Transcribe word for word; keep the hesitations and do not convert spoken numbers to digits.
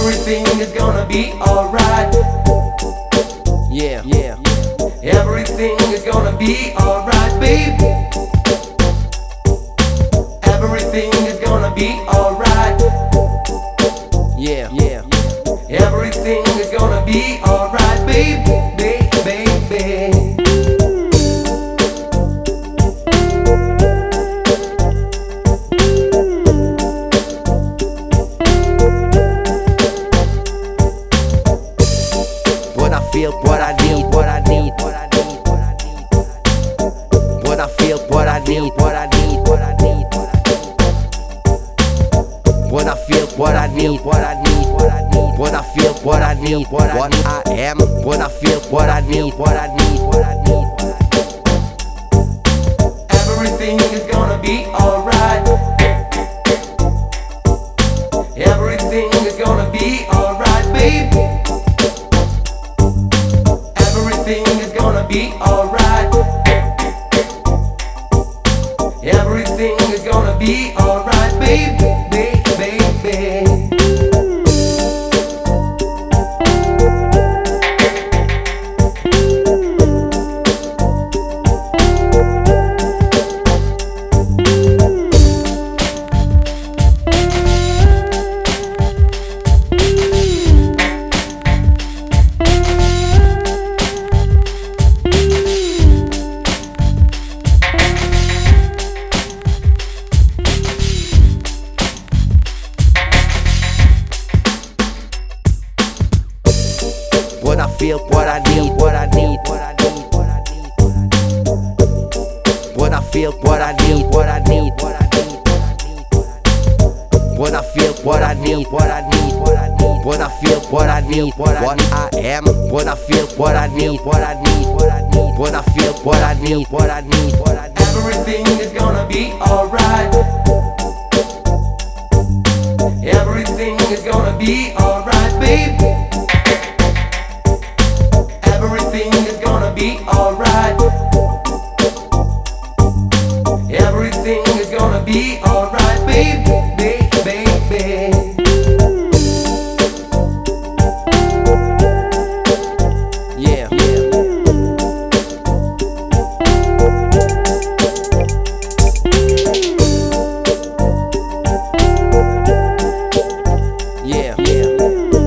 Everything is gonna be alright. Yeah, yeah. Everything is gonna be alright, babe. Everything is gonna be alright. Yeah, yeah. Everything is gonna be alright, babe, babe, babe, babe. What I feel, what I need, what I need, what I need, what I need. What I feel, what I need, what I need, what I need, what I need. What I feel, what I need, what I need, what I need. What I feel, what I need, what I need. What I am, what I feel, what I need, what I need, what I need. Everything is gonna be alright. Everything is gonna be alright, babe. Everything is gonna be alright. Everything is gonna be alright, babe, babe, babe, babe. What I feel, what I need, what I need, what I need, what I need, what I need. What I feel, what I need, what I need, what I need, what I need. What I feel, what I need, what I need, what I need. What I feel, what I need, what I what I am. What I feel, what I need, what I need, what I need. What I feel, what I need, what I need, what I need. Everything is gonna be alright. Everything is gonna be alright, babe. Everything is gonna be alright. Everything is gonna be alright, babe, babe, babe, babe. Yeah, yeah. Yeah, yeah.